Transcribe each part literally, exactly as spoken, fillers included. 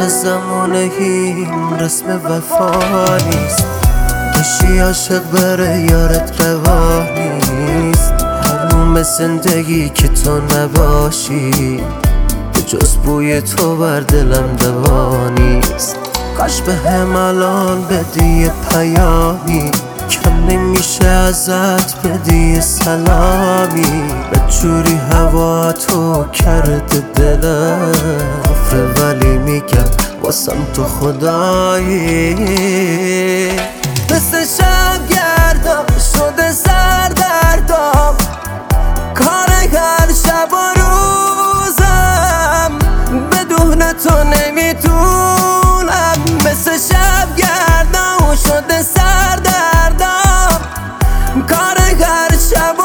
از زمانه این رسم وفا نیست. بشی عاشق بره یارت روا نیست. حروم زندگی که تو نباشی، جز بوی تو بر دلم دوا نیست. کاش به هم الان بدی پیامی، کم نمیشه ازت بدی سلامی. به جوری هوا تو کرده دلم آفره، ولی میگم واسم تو خدایی. مثل شب گردم شده سردردم، کار هر شب و روزم بدون تو نمیتونم. مثل شب گردم شده سردردم، کار هر شب و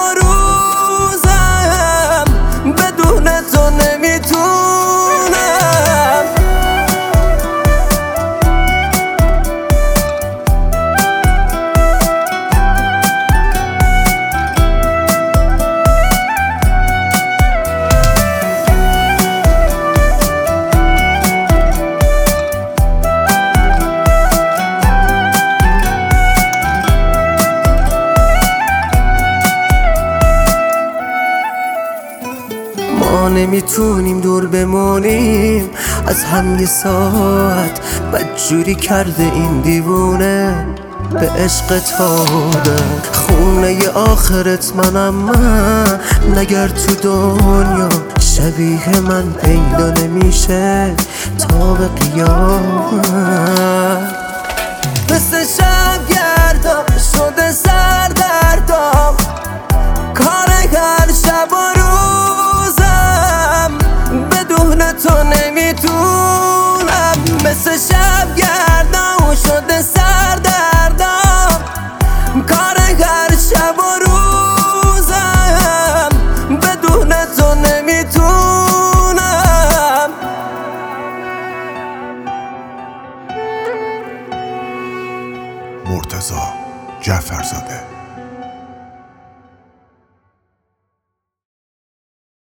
روزم بدون تو نمیتونم. ما نمیتونیم دور بمونیم از هم یه ساعت، بدجوری کرده این دیوونه به عشقت آدم. خونه آخرت منم من، نگر تو دنیا شبیه من پیدا نمیشه تا به قیامت. مثل شب گردم شده سردردم، کار هر شب و روزم بدون تو نمیتونم. مثل شب گردم شده سردردم، کار هر شب و روزم بدون تو نمیتونم. مرتضی جعفرزاده.